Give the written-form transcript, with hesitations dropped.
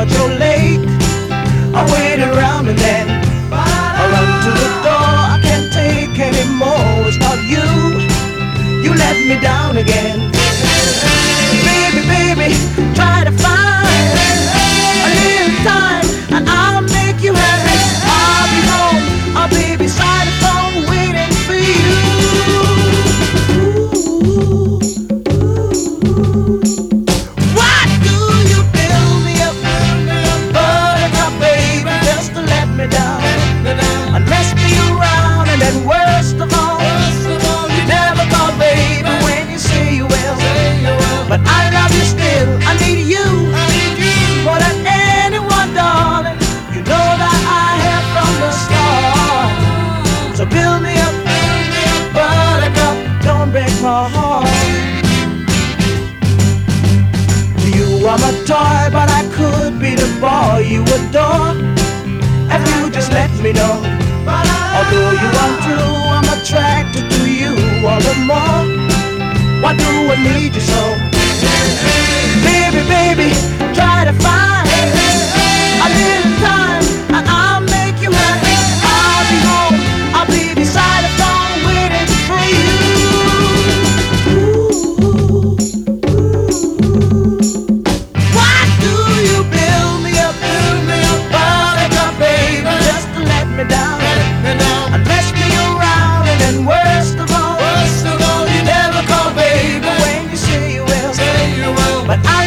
but you're late. I wait around and then I run to the door. I can't take anymore. It's not you. You let me down again. Baby, baby, try to find a little time and I'll make you happy. I'll be home, I'll be beside the phone waiting for you. What do you build me up, buttercup baby, just to let me down and mess me around, and then worst of all, you never call baby when you say you will. But I love you still, I need you more than anyone, darling. You know that I have from the start. So build me up, buttercup, don't break my heart. You are my toy, but I could be the boy you adore if you just let me know. Although you are true, I'm attracted to you all the more. Why do I need you so? Baby, baby, try to find a little time and I'll make you happy. I'll be home, I'll be beside the phone waiting for you. Why do you build me up, buttercup baby, just to let me down and mess me around, and then worst of all, you never call baby when you say you will. But I